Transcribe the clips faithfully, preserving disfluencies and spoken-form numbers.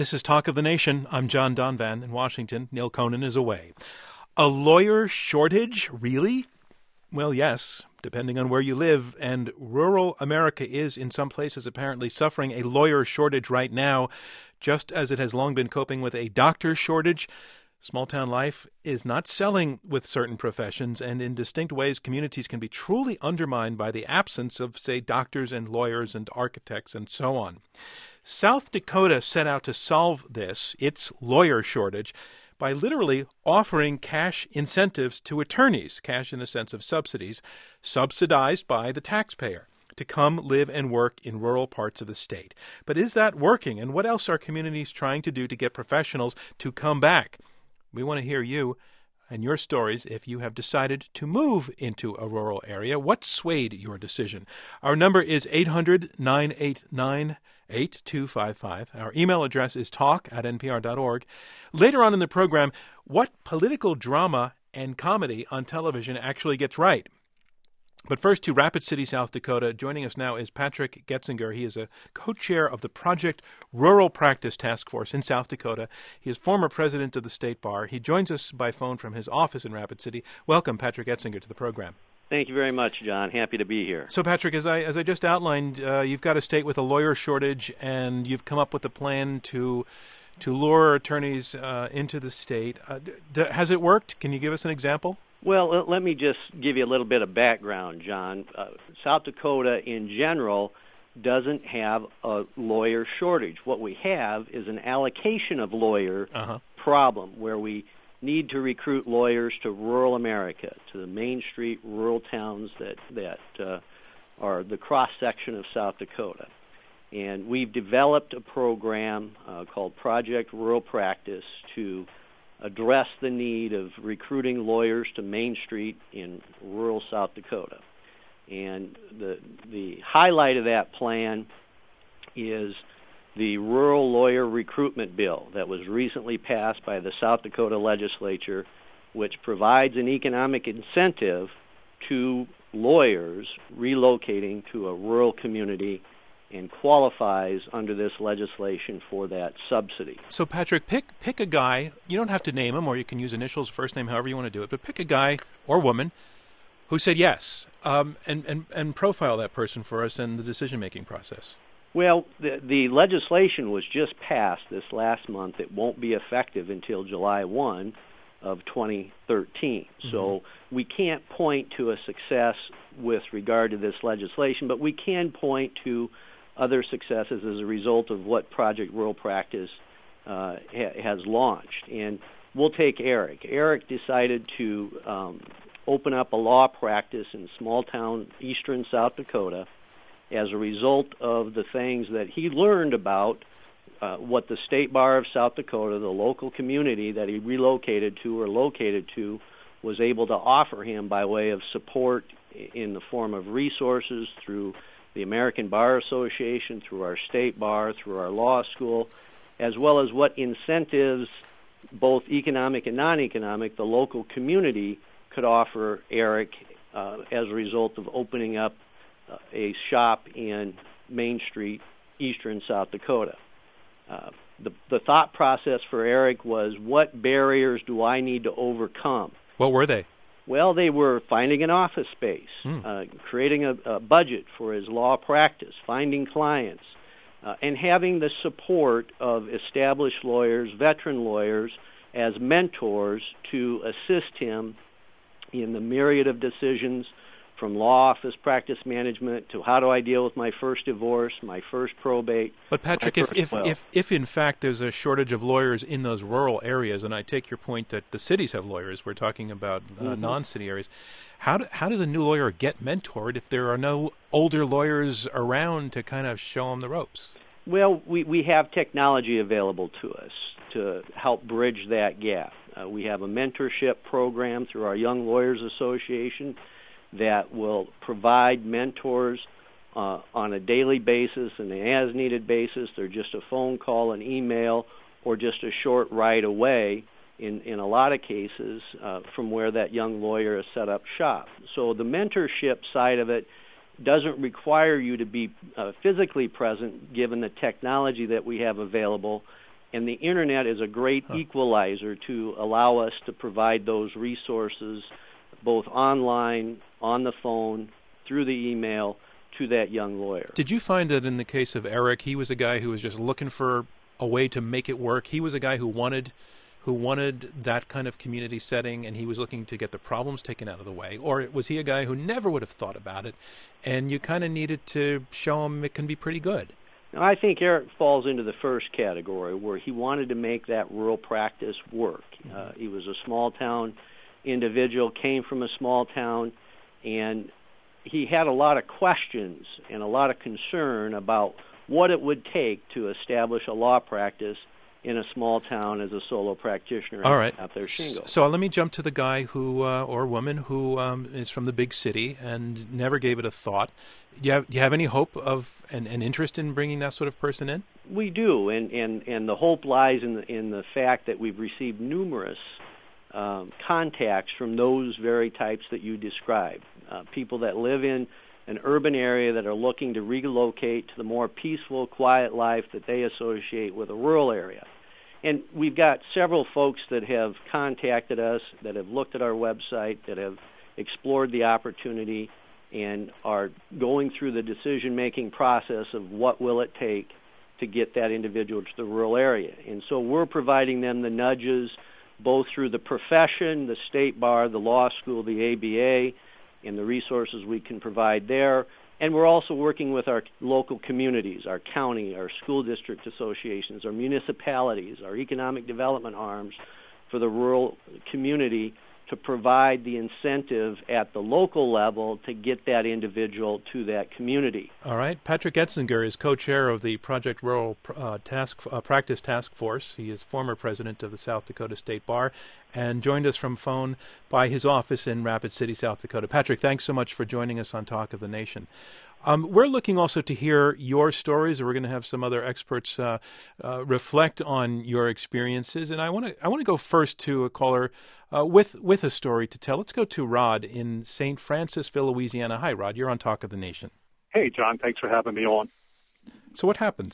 This is Talk of the Nation. I'm John Donvan in Washington. Neil Conan is away. A lawyer shortage? Really? Well, yes, depending on where you live. And rural America is, in some places, apparently suffering a lawyer shortage right now, just as it has long been coping with a doctor shortage. Small-town life is not selling with certain professions, and in distinct ways, communities can be truly undermined by the absence of, say, doctors and lawyers and architects and so on. South Dakota set out to solve this, its lawyer shortage, by literally offering cash incentives to attorneys, cash in a sense of subsidies, subsidized by the taxpayer, to come live and work in rural parts of the state. But is that working? And what else are communities trying to do to get professionals to come back? We want to hear you and your stories if you have decided to move into a rural area. What swayed your decision? Our number is eight hundred, nine eight nine, eight two five five. Our email address is talk at n p r dot org. Later on in the program, what political drama and comedy on television actually gets right? But first to Rapid City, South Dakota. Joining us now is Patrick Getzinger. He is a co-chair of the Project Rural Practice Task Force in South Dakota. He is former president of the State Bar. He joins us by phone from his office in Rapid City. Welcome, Patrick Getzinger, to the program. Thank you very much, John. Happy to be here. So, Patrick, as I as I just outlined, uh, you've got a state with a lawyer shortage, and you've come up with a plan to to lure attorneys uh, into the state. Uh, d- has it worked? Can you give us an example? Well, let me just give you a little bit of background, John. Uh, South Dakota, in general, doesn't have a lawyer shortage. What we have is an allocation of lawyer uh-huh. problem, where we need to recruit lawyers to rural America, to the Main Street rural towns that, that uh, are the cross-section of South Dakota. And we've developed a program uh, called Project Rural Practice to address the need of recruiting lawyers to Main Street in rural South Dakota. And the the highlight of that plan is the Rural Lawyer Recruitment Bill that was recently passed by the South Dakota legislature, which provides an economic incentive to lawyers relocating to a rural community and qualifies under this legislation for that subsidy. So, Patrick, pick pick a guy. You don't have to name him, or you can use initials, first name, however you want to do it. But pick a guy or woman who said yes, um, and, and, and profile that person for us in the decision-making process. Well, the, the legislation was just passed this last month. It won't be effective until July first of twenty thirteen. Mm-hmm. So we can't point to a success with regard to this legislation, but we can point to other successes as a result of what Project Rural Practice uh, ha- has launched. And we'll take Eric. Eric decided to um, open up a law practice in small-town eastern South Dakota as a result of the things that he learned about uh, what the State Bar of South Dakota, the local community that he relocated to or located to, was able to offer him by way of support in the form of resources through the American Bar Association, through our State Bar, through our law school, as well as what incentives, both economic and non-economic, the local community could offer Eric uh, as a result of opening up uh, a shop in Main Street, eastern South Dakota. Uh, the, the thought process for Eric was, what barriers do I need to overcome? What were they? Well, they were finding an office space, hmm. uh, creating a, a budget for his law practice, finding clients, uh, and having the support of established lawyers, veteran lawyers, as mentors to assist him in the myriad of decisions from law office practice management to how do I deal with my first divorce, my first probate. But Patrick, if if, if if in fact there's a shortage of lawyers in those rural areas, and I take your point that the cities have lawyers, we're talking about uh, mm-hmm. non-city areas, how do, how does a new lawyer get mentored if there are no older lawyers around to kind of show them the ropes? Well, we, we have technology available to us to help bridge that gap. Uh, we have a mentorship program through our Young Lawyers Association that will provide mentors uh, on a daily basis and an as-needed basis. They're just a phone call, an email, or just a short ride away in, in a lot of cases uh, from where that young lawyer has set up shop. So the mentorship side of it doesn't require you to be uh, physically present given the technology that we have available. And the Internet is a great huh. equalizer to allow us to provide those resources both online, on the phone, through the email, to that young lawyer. Did you find that in the case of Eric, he was a guy who was just looking for a way to make it work? He was a guy who wanted who wanted that kind of community setting, and he was looking to get the problems taken out of the way? Or was he a guy who never would have thought about it, and you kind of needed to show him it can be pretty good? Now, I think Eric falls into the first category, where he wanted to make that rural practice work. Uh, he was a small-town individual, came from a small town, and he had a lot of questions and a lot of concern about what it would take to establish a law practice in a small town as a solo practitioner. All right. Out there shingle. So let me jump to the guy who, uh, or woman who um, is from the big city and never gave it a thought. Do you have, do you have any hope of an, an interest in bringing that sort of person in? We do, and, and, and the hope lies in the, in the fact that we've received numerous um, contacts from those very types that you described, uh, people that live in an urban area that are looking to relocate to the more peaceful, quiet life that they associate with a rural area. And we've got several folks that have contacted us, that have looked at our website, that have explored the opportunity, and are going through the decision-making process of what will it take to get that individual to the rural area. And so we're providing them the nudges, both through the profession, the state bar, the law school, the A B A, and the resources we can provide there. And we're also working with our local communities, our county, our school district associations, our municipalities, our economic development arms for the rural community to provide the incentive at the local level to get that individual to that community. All right. Patrick Etzinger is co-chair of the Project Rural uh, Task uh, Practice Task Force. He is former president of the South Dakota State Bar and joined us from phone by his office in Rapid City, South Dakota. Patrick, thanks so much for joining us on Talk of the Nation. Um, we're looking also to hear your stories. We're going to have some other experts uh, uh, reflect on your experiences, and I want to I want to go first to a caller uh, with with a story to tell. Let's go to Rod in Saint Francisville, Louisiana. Hi, Rod. You're on Talk of the Nation. Hey, John. Thanks for having me on. So, what happened?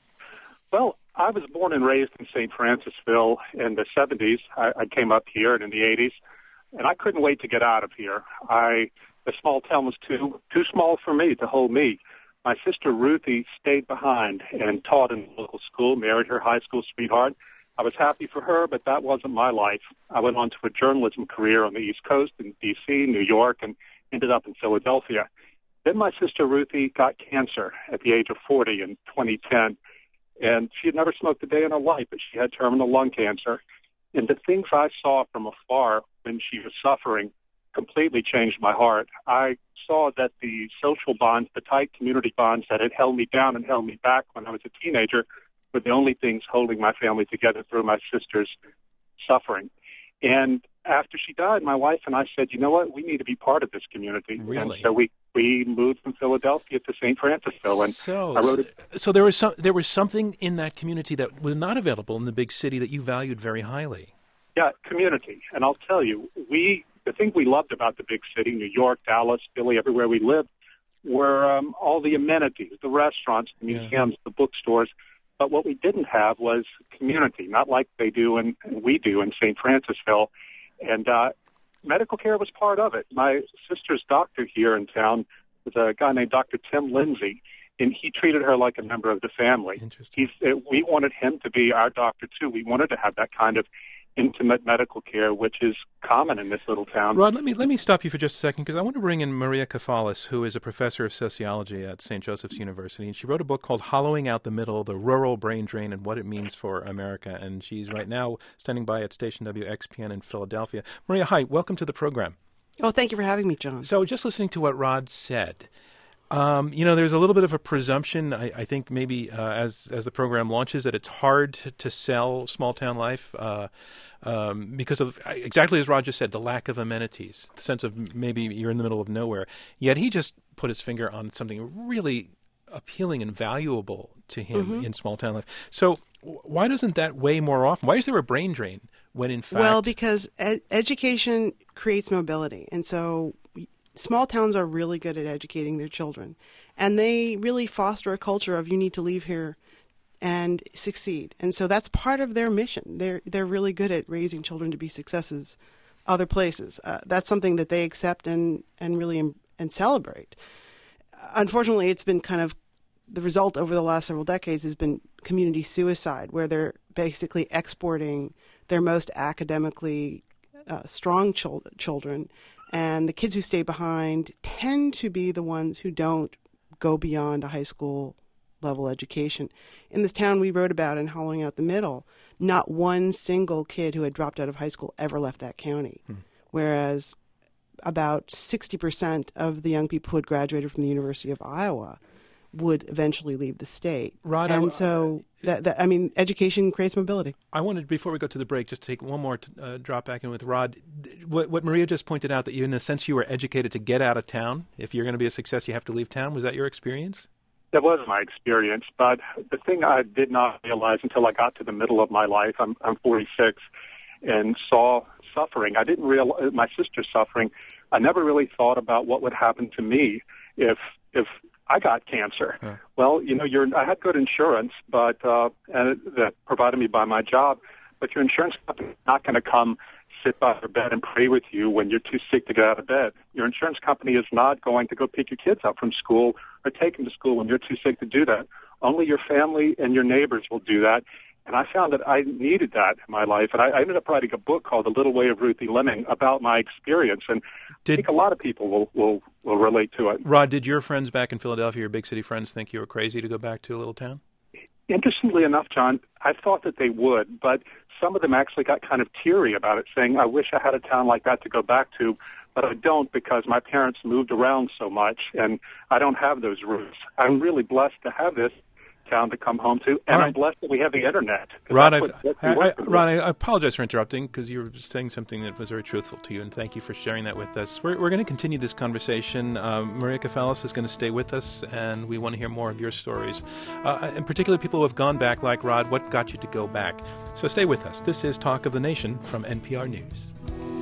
Well, I was born and raised in Saint Francisville in the seventies. I, I came up here and in the eighties, and I couldn't wait to get out of here. I The small town was too too small for me to hold me. My sister Ruthie stayed behind and taught in the local school, married her high school sweetheart. I was happy for her, but that wasn't my life. I went on to a journalism career on the East Coast in D C, New York, and ended up in Philadelphia. Then my sister Ruthie got cancer at the age of forty in twenty ten, and she had never smoked a day in her life, but she had terminal lung cancer. And the things I saw from afar when she was suffering completely changed my heart. I saw that the social bonds, the tight community bonds that had held me down and held me back when I was a teenager, were the only things holding my family together through my sister's suffering. And after she died, my wife and I said, you know what, we need to be part of this community. Really? And so we, we moved from Philadelphia to Saint Francisville. And so, I wrote a, so there was some, there was something in that community that was not available in the big city that you valued very highly. Yeah, community. And I'll tell you, we the thing we loved about the big city, New York, Dallas, Philly, everywhere we lived, were um, all the amenities, the restaurants, the museums, yeah. the bookstores. But what we didn't have was community, not like they do and we do in Saint Francisville. And uh, medical care was part of it. My sister's doctor here in town was a guy named Doctor Tim Lindsay, and he treated her like a member of the family. Interesting. He's, uh, we wanted him to be our doctor, too. We wanted to have that kind of intimate medical care, which is common in this little town. Rod, let me let me stop you for just a second, because I want to bring in Maria Kafalis, who is a professor of sociology at Saint Joseph's University, and she wrote a book called Hollowing Out the Middle, The Rural Brain Drain and What It Means for America, and she's right now standing by at Station W X P N in Philadelphia. Maria, hi, welcome to the program. Oh, thank you for having me, John. So just listening to what Rod said, Um, you know, there's a little bit of a presumption, I, I think maybe uh, as as the program launches, that it's hard to, to sell small-town life uh, um, because of, exactly as Rod just said, the lack of amenities, the sense of maybe you're in the middle of nowhere. Yet he just put his finger on something really appealing and valuable to him mm-hmm. in small-town life. So why doesn't that weigh more often? Why is there a brain drain when, in fact... Well, because ed- education creates mobility, and so... Small towns are really good at educating their children, and they really foster a culture of you need to leave here and succeed. And so that's part of their mission. They're they're really good at raising children to be successes other places. Uh, that's something that they accept and, and really em- and celebrate. Unfortunately, it's been kind of the result over the last several decades has been community suicide, where they're basically exporting their most academically uh, strong chil- children. And the kids who stay behind tend to be the ones who don't go beyond a high school level education. In this town we wrote about in Hollowing Out the Middle, not one single kid who had dropped out of high school ever left that county, hmm. whereas about sixty percent of the young people who had graduated from the University of Iowa would eventually leave the state. Rod, and I, so, that, that, I mean, education creates mobility. I wanted, before we go to the break, just to take one more t- uh, drop back in with Rod. What, what Maria just pointed out, that you, in a sense, you were educated to get out of town. If you're going to be a success, you have to leave town. Was that your experience? That was my experience, but the thing I did not realize until I got to the middle of my life, I'm, I'm forty-six, and saw suffering. I didn't realize my sister's suffering. I never really thought about what would happen to me if if I got cancer. Huh. Well, you know, you're, I had good insurance, but uh, and it, that provided me by my job. But your insurance company is not going to come sit by your bed and pray with you when you're too sick to get out of bed. Your insurance company is not going to go pick your kids up from school or take them to school when you're too sick to do that. Only your family and your neighbors will do that. And I found that I needed that in my life. And I, I ended up writing a book called The Little Way of Ruthie Lemming about my experience. And did, I think a lot of people will, will, will relate to it. Rod, did your friends back in Philadelphia, your big city friends, think you were crazy to go back to a little town? Interestingly enough, John, I thought that they would, but some of them actually got kind of teary about it, saying, I wish I had a town like that to go back to, but I don't because my parents moved around so much, and I don't have those roots. I'm really blessed to have this town to come home to, and right. I'm blessed that we have the Internet. Rod, what, I, I, Rod I apologize for interrupting, because you were saying something that was very truthful to you, and thank you for sharing that with us. We're, we're going to continue this conversation. Um, Maria Kafalis is going to stay with us, and we want to hear more of your stories, uh, and particularly people who have gone back like Rod. What got you to go back? So stay with us. This is Talk of the Nation from N P R News.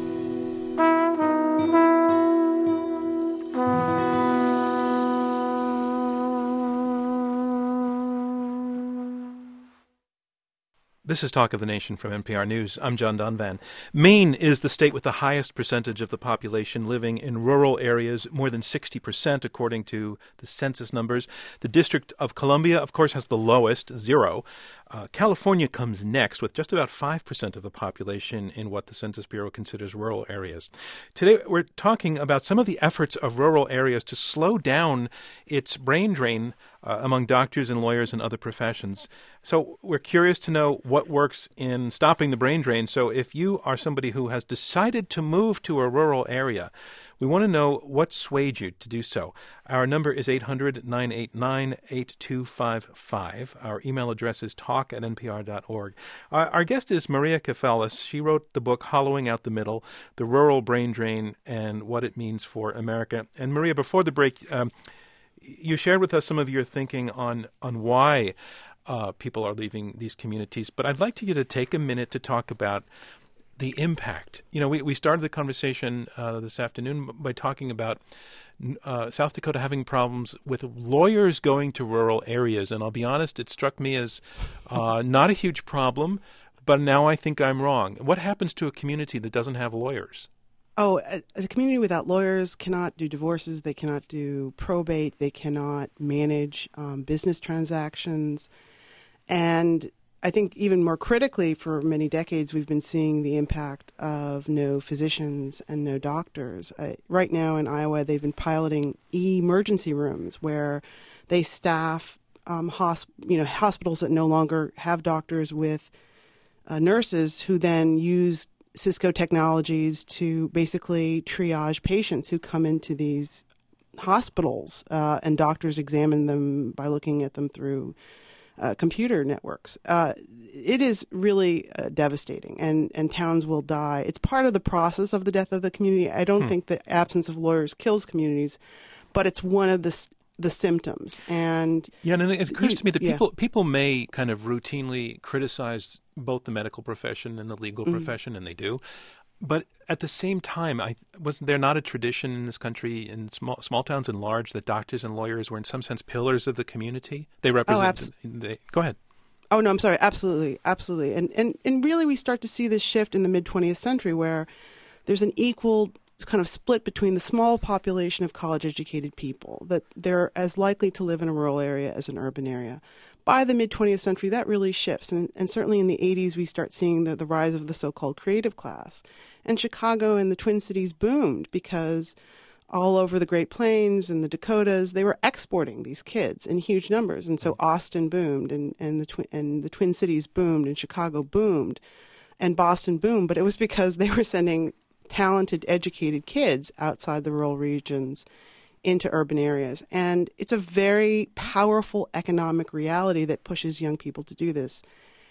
This is Talk of the Nation from N P R News. I'm John Donvan. Maine is the state with the highest percentage of the population living in rural areas, more than sixty percent according to the census numbers. The District of Columbia, of course, has the lowest, zero. Uh, California comes next with just about five percent of the population in what the Census Bureau considers rural areas. Today, we're talking about some of the efforts of rural areas to slow down its brain drain uh, among doctors and lawyers and other professions. So we're curious to know what works in stopping the brain drain. So if you are somebody who has decided to move to a rural area, we want to know what swayed you to do so. Our number is eight hundred, nine eight nine, eight two five five. Our email address is talk at n p r dot org. Our, our guest is Maria Kafalis. She wrote the book Hollowing Out the Middle, The Rural Brain Drain and What It Means for America. And Maria, before the break, um, you shared with us some of your thinking on, on why uh, people are leaving these communities. But I'd like you to take a minute to talk about the impact. You know, we, we started the conversation uh, this afternoon by talking about uh, South Dakota having problems with lawyers going to rural areas. And I'll be honest, it struck me as uh, not a huge problem, but now I think I'm wrong. What happens to a community that doesn't have lawyers? Oh, a, a community without lawyers cannot do divorces. They cannot do probate. They cannot manage um, business transactions. And I think even more critically, for many decades, we've been seeing the impact of no physicians and no doctors. Uh, right now in Iowa, they've been piloting emergency rooms where they staff um, hosp- you know, hospitals that no longer have doctors with uh, nurses who then use Cisco technologies to basically triage patients who come into these hospitals, uh, and doctors examine them by looking at them through Uh, computer networks. Uh, it is really uh, devastating, and, and towns will die. It's part of the process of the death of the community. I don't hmm. think the absence of lawyers kills communities, but it's one of the the symptoms. And yeah, and it occurs you, to me that yeah. people people may kind of routinely criticize both the medical profession and the legal mm-hmm. profession, and they do. But at the same time, I wasn't there not a tradition in this country, in small small towns and large, that doctors and lawyers were in some sense pillars of the community? They represent. Oh, abs- they, go ahead. Oh, no, I'm sorry. Absolutely. Absolutely. And, and, and really we start to see this shift in the mid-twentieth century where there's an equal kind of split between the small population of college-educated people, that they're as likely to live in a rural area as an urban area. By the mid-twentieth century, that really shifts. And, and certainly in the eighties, we start seeing the, the rise of the so-called creative class. And Chicago and the Twin Cities boomed because all over the Great Plains and the Dakotas, they were exporting these kids in huge numbers. And so Austin boomed, and, and, the, twi- and the Twin Cities boomed, and Chicago boomed, and Boston boomed. But it was because they were sending talented, educated kids outside the rural regions into urban areas. And it's a very powerful economic reality that pushes young people to do this.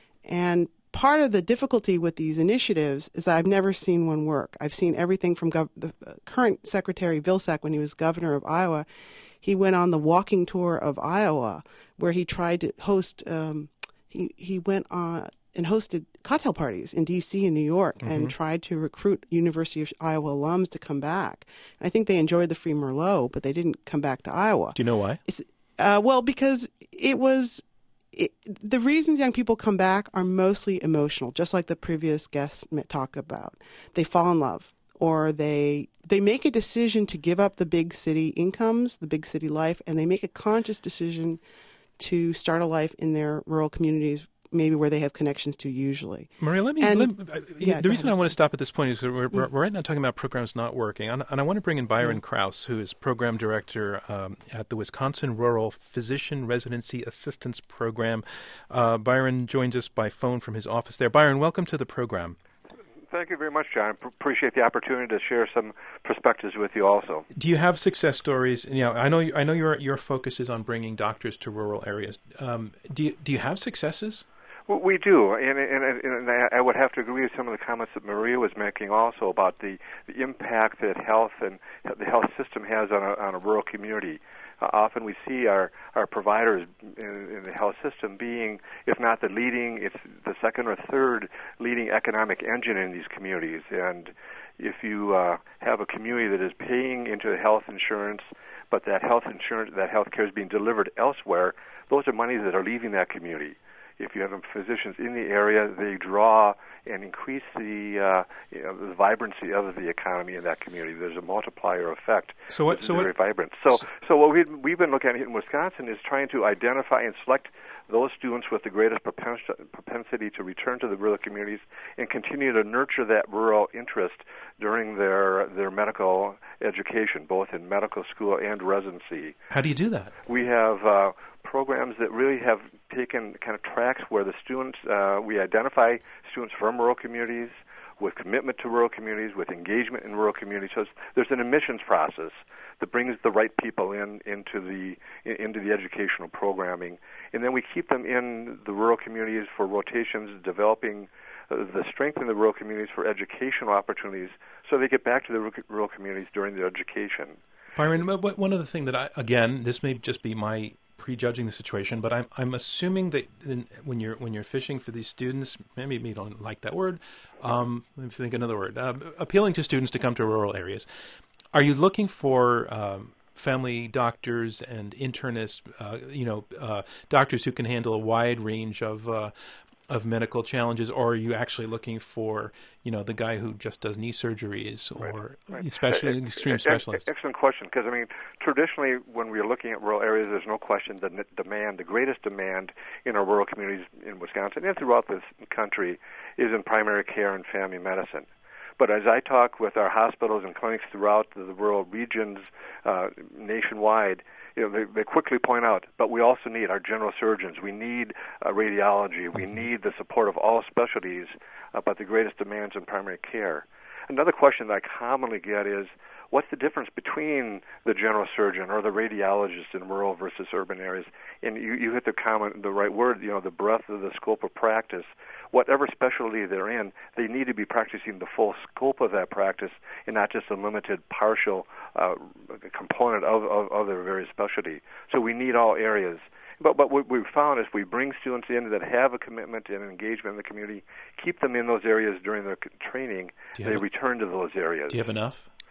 And part of the difficulty with these initiatives is that I've never seen one work. I've seen everything from gov- the current Secretary Vilsack, when he was governor of Iowa, he went on the walking tour of Iowa, where he tried to host, um, he, he went on and hosted cocktail parties in D C and New York, mm-hmm. and tried to recruit University of Iowa alums to come back. And I think they enjoyed the free Merlot, but they didn't come back to Iowa. Do you know why? It's, uh, well, because it was it, the reasons young people come back are mostly emotional, just like the previous guests talked about. They fall in love, or they they make a decision to give up the big city incomes, the big city life, and they make a conscious decision to start a life in their rural communities, maybe where they have connections to usually. Maria, let me, and, let, yeah, the reason ahead, I want to stop at this point is we're, we're, mm. we're right now talking about programs not working. And, and I want to bring in Byron yeah. Krause, who is program director um, at the Wisconsin Rural Physician Residency Assistance Program. Uh, Byron joins us by phone from his office there. Byron, welcome to the program. Thank you very much, John. P- appreciate the opportunity to share some perspectives with you also. Do you have success stories? You know, I know I know your your focus is on bringing doctors to rural areas. Um, do you, do you have successes? Well, we do, and, and, and I would have to agree with some of the comments that Maria was making also about the, the impact that health and the health system has on a, on a rural community. Uh, often we see our, our providers in, in the health system being, if not the leading, it's the second or third leading economic engine in these communities. And if you uh, have a community that is paying into the health insurance, but that health insurance, that health care is being delivered elsewhere, those are monies that are leaving that community. If you have physicians in the area, they draw and increase the, uh, you know, the vibrancy of the economy in that community. There's a multiplier effect. So what? So very what, vibrant. So, so, so what we've, we've been looking at in Wisconsin is trying to identify and select those students with the greatest propensity to return to the rural communities and continue to nurture that rural interest during their their medical education, both in medical school and residency. How do you do that? We have uh, programs that really have taken kind of tracks where the students, uh, we identify students from rural communities with commitment to rural communities, with engagement in rural communities. So there's an admissions process that brings the right people in into the into the educational programming, and then we keep them in the rural communities for rotations, developing uh, the strength in the rural communities for educational opportunities, so they get back to the rural communities during their education. Byron, one other thing that I, again, this may just be my prejudging the situation, but I'm I'm assuming that in, when you're when you're fishing for these students, maybe you don't like that word. Um, let me think another word. Uh, appealing to students to come to rural areas. Are you looking for um, family doctors and internists? Uh, you know, uh, doctors who can handle a wide range of uh, of medical challenges, or are you actually looking for, you know, the guy who just does knee surgeries, or right, right. especially extreme specialists? Excellent question, because I mean, traditionally, when we're looking at rural areas, there's no question the demand, the greatest demand in our rural communities in Wisconsin and throughout this country is in primary care and family medicine. But as I talk with our hospitals and clinics throughout the rural regions uh, nationwide, you know, they, they quickly point out, but we also need our general surgeons. We need uh, radiology. We need the support of all specialties, uh, but the greatest demands in primary care. Another question that I commonly get is, what's the difference between the general surgeon or the radiologist in rural versus urban areas? And you, you hit the comment, the right word, you know, the breadth of the scope of practice. Whatever specialty they're in, they need to be practicing the full scope of that practice and not just a limited partial uh, component of, of, of their various specialty. So we need all areas. But, but what we've found is we bring students in that have a commitment and engagement in the community, keep them in those areas during their training, they have, return to those areas. Do you have enough?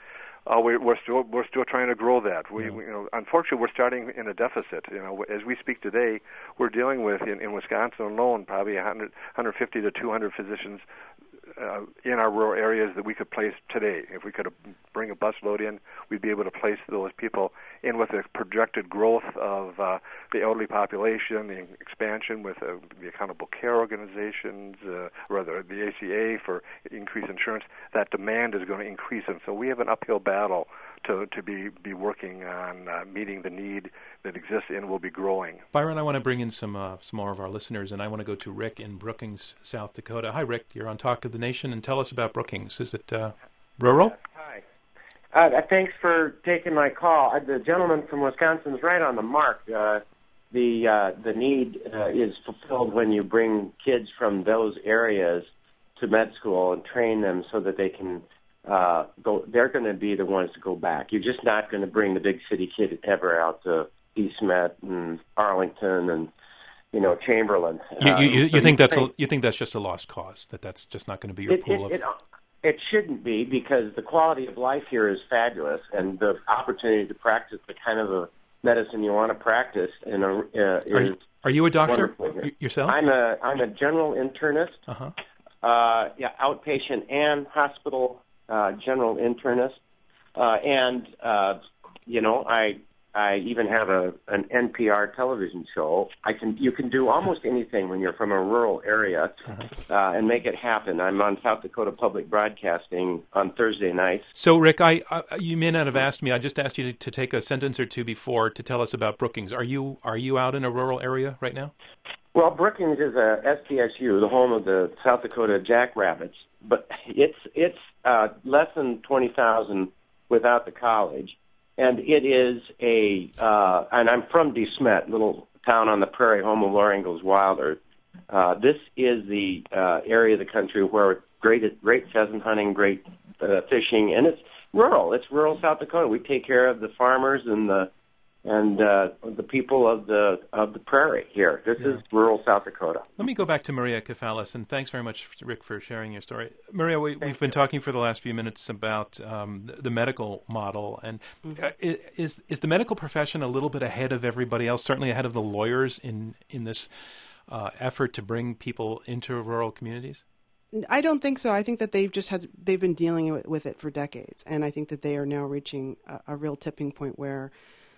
Uh, we, we're still we're still trying to grow that. We, yeah. we you know unfortunately we're starting in a deficit. You know, as we speak today, we're dealing with in, in Wisconsin alone probably one hundred, one hundred fifty to two hundred physicians uh, in our rural areas that we could place today. If we could bring a bus load in, we'd be able to place those people in with the projected growth of uh, the elderly population, the expansion with uh, the accountable care organizations, uh, rather the A C A for increased insurance. That demand is going to increase, and so we have an uphill battle to to be be working on uh, meeting the need that exists and will be growing. Byron, I want to bring in some uh, some more of our listeners, and I want to go to Rick in Brookings, South Dakota. Hi, Rick. You're on Talk of the Nation, and tell us about Brookings. Is it uh, rural? Hi. Uh, thanks for taking my call. Uh, the gentleman from Wisconsin is right on the mark. Uh, the uh, the need uh, is fulfilled when you bring kids from those areas to med school and train them so that they can uh, go. They're going to be the ones to go back. You're just not going to bring the big city kid ever out to East Met and Arlington and you know Chamberlain. You, you, you, um, so you think you that's a, you think that's just a lost cause? That that's just not going to be your it, pool it, of. It, It shouldn't be, because the quality of life here is fabulous, and the opportunity to practice the kind of a medicine you want to practice in a, uh, is are you, are you a doctor y- yourself? I'm a I'm a general internist. Uh-huh. Uh, yeah, outpatient and hospital uh, general internist, uh, and uh, you know I I even have a an N P R television show. I can you can do almost anything when you're from a rural area, uh-huh. uh, and make it happen. I'm on South Dakota Public Broadcasting on Thursday nights. So, Rick, I, I you may not have asked me. I just asked you to, to take a sentence or two before to tell us about Brookings. Are you are you out in a rural area right now? Well, Brookings is a S D S U, the home of the South Dakota Jackrabbits, but it's it's uh, less than twenty thousand without the college. And it is a, uh, and I'm from DeSmet, little town on the prairie, home of Laura Ingalls Wilder. Uh, this is the uh, area of the country where great, great pheasant hunting, great uh, fishing, and it's rural. It's rural South Dakota. We take care of the farmers and the and uh, the people of the of the prairie here. This yeah. is rural South Dakota. Let me go back to Maria Kafalis, and thanks very much, Rick, for sharing your story. Maria, we, we've been talking for the last few minutes about um, the, the medical model, and mm-hmm. uh, is is the medical profession a little bit ahead of everybody else, certainly ahead of the lawyers in, in this uh, effort to bring people into rural communities? I don't think so. I think that they've just had they've been dealing with it for decades, and I think that they are now reaching a, a real tipping point where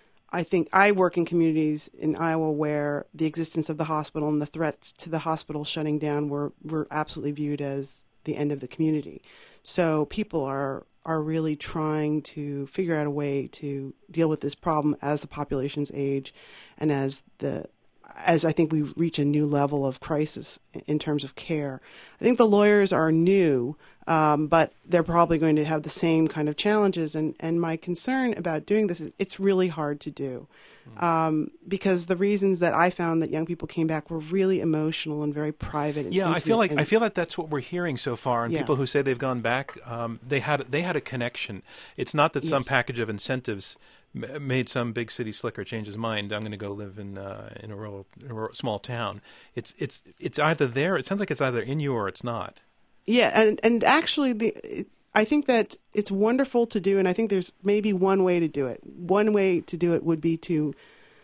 I think I work in communities in Iowa where the existence of the hospital and the threats to the hospital shutting down were, were absolutely viewed as the end of the community. So people are are really trying to figure out a way to deal with this problem as the populations age and as the as I think we reach a new level of crisis in terms of care. I think the lawyers are new, um, but they're probably going to have the same kind of challenges. And, and my concern about doing this is it's really hard to do um, because the reasons that I found that young people came back were really emotional and very private. And yeah, I feel like and, I feel like that's what we're hearing so far. And yeah. people who say they've gone back, um, they had they had a connection. It's not that some yes. package of incentives made some big city slicker change his mind. I'm going to go live in uh, in a rural, a rural small town. It's it's it's either there. It sounds like it's either in you or it's not. Yeah, and and actually, the it, I think that it's wonderful to do, and I think there's maybe one way to do it. One way to do it would be to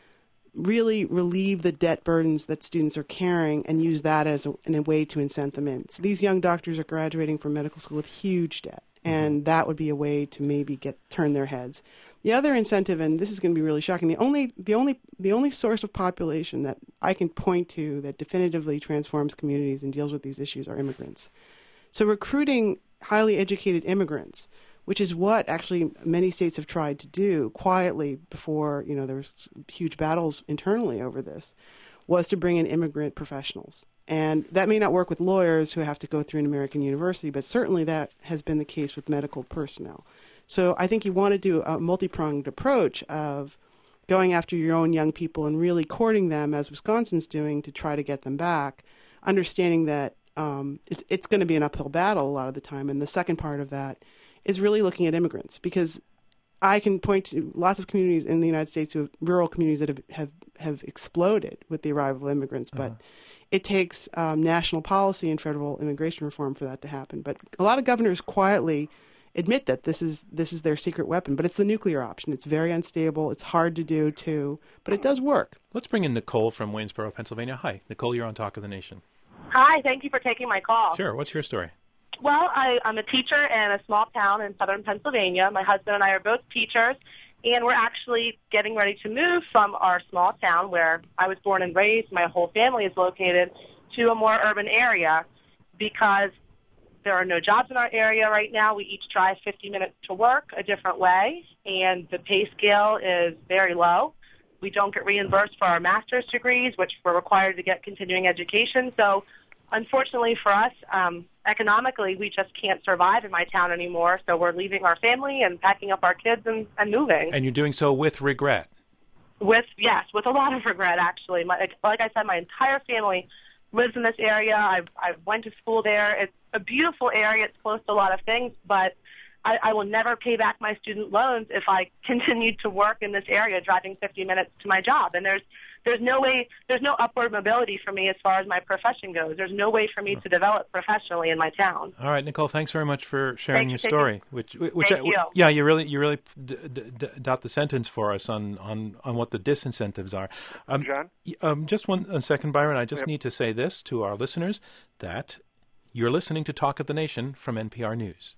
really relieve the debt burdens that students are carrying and use that as a, in a way to incent them in. So these young doctors are graduating from medical school with huge debt, and that would be a way to maybe get turn their heads. The other incentive, and this is going to be really shocking, the only the only the only source of population that I can point to that definitively transforms communities and deals with these issues are immigrants. So recruiting highly educated immigrants, which is what actually many states have tried to do quietly before, you know, there was huge battles internally over this, was to bring in immigrant professionals. And that may not work with lawyers who have to go through an American university, but certainly that has been the case with medical personnel. So I think you want to do a multi-pronged approach of going after your own young people and really courting them, as Wisconsin's doing, to try to get them back, understanding that um, it's, it's going to be an uphill battle a lot of the time. And the second part of that is really looking at immigrants, because I can point to lots of communities in the United States, who have, rural communities that have, have, have exploded with the arrival of immigrants, but uh-huh. it takes um, national policy and federal immigration reform for that to happen. But a lot of governors quietly admit that this is this is their secret weapon. But it's the nuclear option. It's very unstable. It's hard to do too, but it does work. Let's bring in Nicole from Waynesboro, Pennsylvania. Hi, Nicole. You're on Talk of the Nation. Hi. Thank you for taking my call. Sure. What's your story? Well, I, I'm a teacher in a small town in southern Pennsylvania. My husband and I are both teachers, and we're actually getting ready to move from our small town where I was born and raised, my whole family is located, to a more urban area because there are no jobs in our area right now. We each drive fifty minutes to work a different way, and the pay scale is very low. We don't get reimbursed for our master's degrees, which we're required to get continuing education. So unfortunately for us, um, economically, we just can't survive in my town anymore. So we're leaving our family and packing up our kids and, and moving. And you're doing so with regret. With, yes, with a lot of regret, actually. My, like I said, my entire family lives in this area. I, I went to school there. It's a beautiful area. It's close to a lot of things, but I, I will never pay back my student loans if I continue to work in this area, driving fifty minutes to my job. And there's there's no way, there's no upward mobility for me as far as my profession goes. There's no way for me to develop professionally in my town. All right, Nicole, thanks very much for sharing Thanks your for story. Which, which Thank I, you. Yeah, you really, you really d- d- d- dot the sentence for us on, on, on what the disincentives are. Um, John? Um, just one a second, Byron. I just Yep. need to say this to our listeners, that you're listening to Talk of the Nation from N P R News.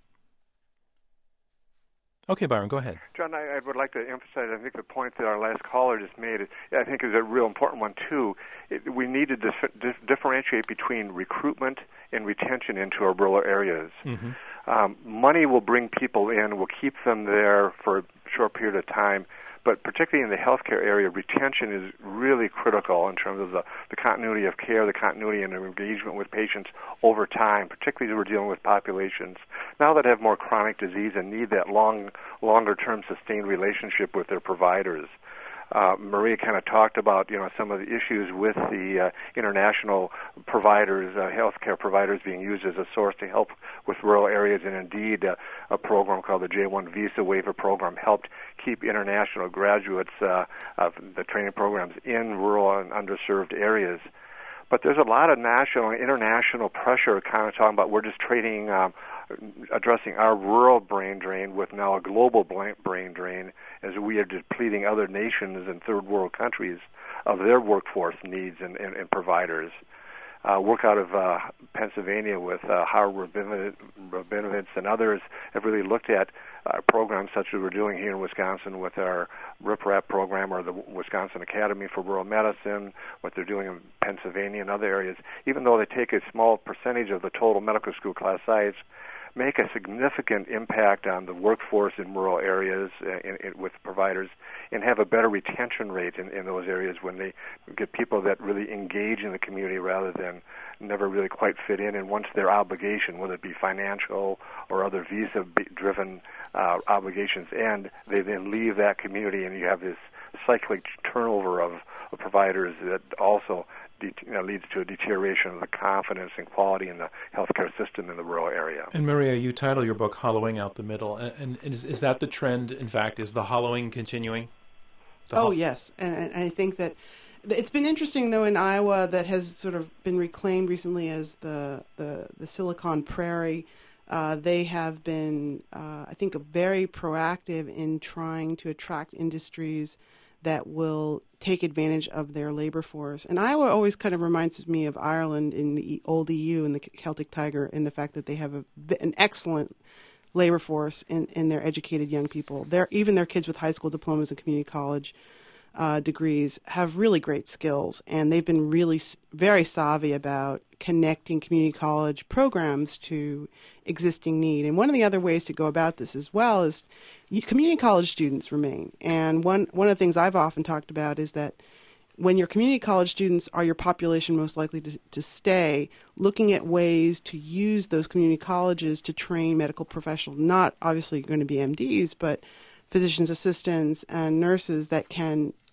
Okay, Byron, go ahead. John, I, I would like to emphasize, I think the point that our last caller just made, is, I think is a real important one, too. It, we need to dif- dif- differentiate between recruitment and retention into our rural areas. Mm-hmm. Um, money will bring people in, will keep them there for a short period of time, but particularly in the healthcare area, retention is really critical in terms of the, the continuity of care, the continuity and engagement with patients over time, particularly as we're dealing with populations now that have more chronic disease and need that long, longer-term sustained relationship with their providers. Uh, Maria kind of talked about, you know, some of the issues with the uh, international providers, uh, healthcare providers being used as a source to help with rural areas, and indeed uh, a program called the J one Visa Waiver Program helped keep international graduates, uh, of the training programs in rural and underserved areas. But there's a lot of national and international pressure kind of talking about we're just trading, um, addressing our rural brain drain with now a global brain drain as we are depleting other nations and third world countries of their workforce needs and, and, and providers. Uh, work out of uh, Pennsylvania with uh, Howard Rabinovitz and others have really looked at uh, programs such as we're doing here in Wisconsin with our R I P R A P program or the Wisconsin Academy for Rural Medicine, what they're doing in Pennsylvania and other areas. Even though they take a small percentage of the total medical school class size, make a significant impact on the workforce in rural areas uh, in, in, with providers, and have a better retention rate in, in those areas when they get people that really engage in the community rather than never really quite fit in. And once their obligation, whether it be financial or other visa-driven uh, obligations end, they then leave that community, and you have this cyclic turnover of, of providers that also De- you know, leads to a deterioration of the confidence and quality in the healthcare system in the rural area. And Maria, you title your book "Hollowing Out the Middle," and, and is, is that the trend? In fact, is the hollowing continuing? The oh ho- yes, and, and I think that it's been interesting though in Iowa, that has sort of been reclaimed recently as the the, the Silicon Prairie. Uh, they have been, uh, I think, very proactive in trying to attract industries that will take advantage of their labor force. And Iowa always kind of reminds me of Ireland in the old E U and the Celtic Tiger, in the fact that they have a, an excellent labor force in, in their educated young people. They're, even their kids with high school diplomas and community college uh, degrees have really great skills, and they've been really very savvy about connecting community college programs to existing need. And one of the other ways to go about this as well is you, community college students remain. And one, one of the things I've often talked about is that when your community college students are your population most likely to, to stay, looking at ways to use those community colleges to train medical professionals, not obviously going to be M Ds, but physicians' assistants and nurses that can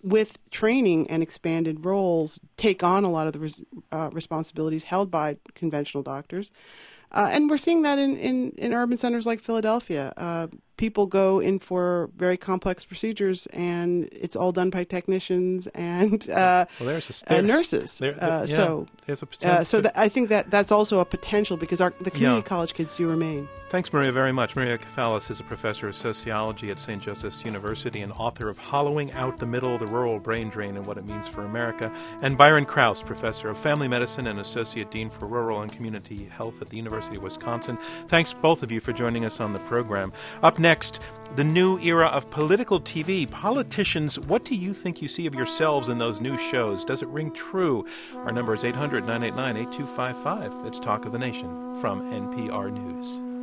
with training and expanded roles, take on a lot of the res- uh, responsibilities held by conventional doctors. Uh, and we're seeing that in, in, in urban centers like Philadelphia. Uh, people go in for very complex procedures, and it's all done by technicians and uh, well, there's a, uh, there, nurses. There, there, uh, yeah, so, there's a potential. uh, so that, I think that that's also a potential because our, the community Yeah. college kids do remain. Thanks, Maria, very much. Maria Kafalis is a professor of sociology at Saint Joseph's University and author of Hollowing Out the Middle, the Rural Brain Drain and What It Means for America, and Byron Krause, professor of family medicine and associate dean for rural and community health at the University of Wisconsin. Thanks, both of you, for joining us on the program. Up next, the new era of political T V. Politicians, what do you think you see of yourselves in those new shows? Does it ring true? Our number is eight hundred, nine eight nine, eight two five five. It's Talk of the Nation from N P R News.